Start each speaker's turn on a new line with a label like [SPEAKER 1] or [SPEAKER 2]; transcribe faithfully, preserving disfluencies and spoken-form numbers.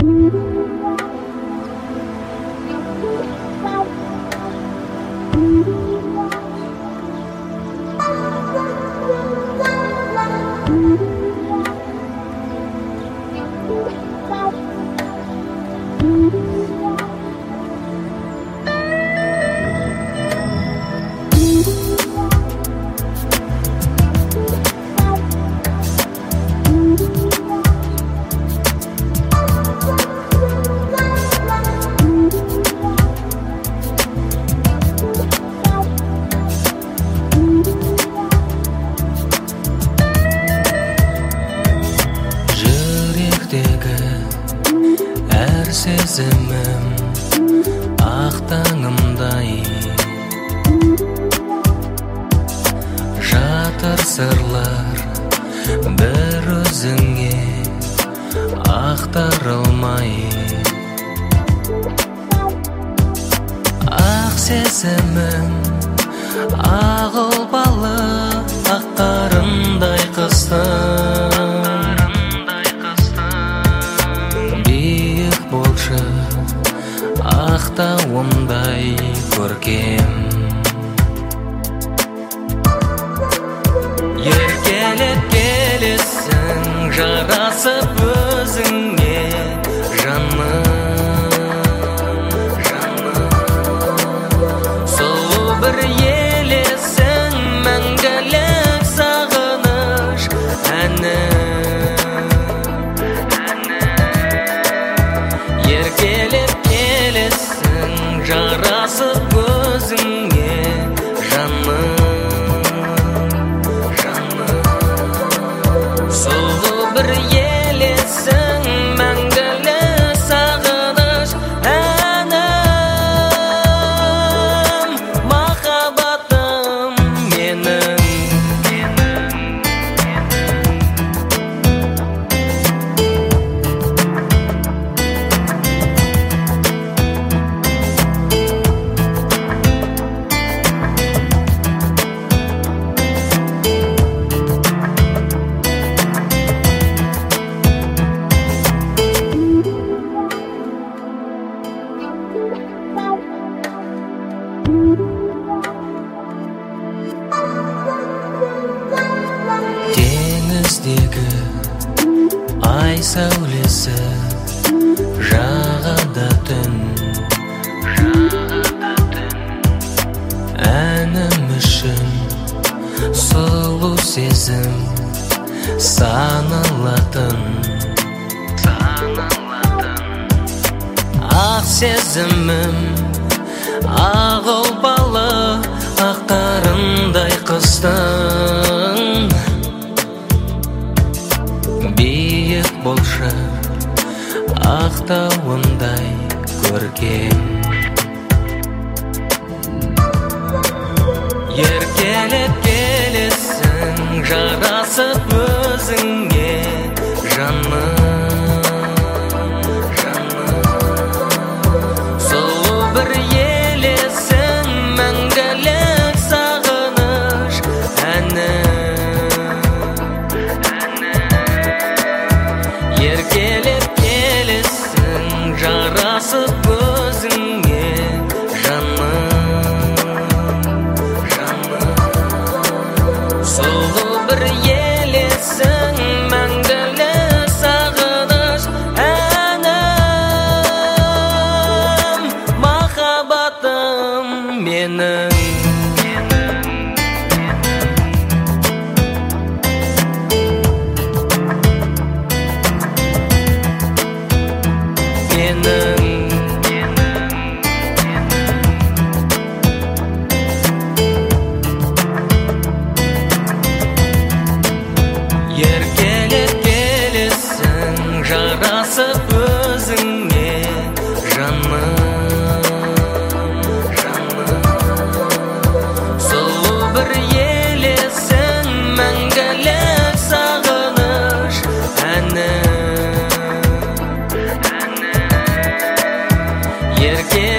[SPEAKER 1] Әр сезімім ақ таңымдай, жатыр сырлар бір өзіңе ақтарылмай. Ақ сезімім ақ ұлпалы ақ қарындай қыстың, ақ тауымдай көркем. Еркелеп келесің жарасып өзіңе жаным, жаным. Сұлу бір елесің мәңгілік сағыныш әнім, еркелеп жарасып өзіңе жаным, жаным. Сұлу бір елесің мәңгілік сағыныш әнім, махаббатым менің. Теңіздегі ай сәулесі жағада түн, әнім үшін сұлу сезім саналатын. Ақ сезімім ақ ұлпалы ақ қарындай қыстың, биік болшы ақ тауымдай көркем. Еркелеп келесің жарасып өзіңе жаным, жаным. Сұлу бір елесің мәңгілік сағыныш әнім, еркелеп келесің жарасып өзіңе жаным, жаным. Сұлу бір елесің мәңгілік сағыныш әнім, махаббатым менің. Еркелеп келесің жарасып өзіңе жаным, жаным. Сұлу бір елесің мәңгілік сағыныш әнім, еркелеп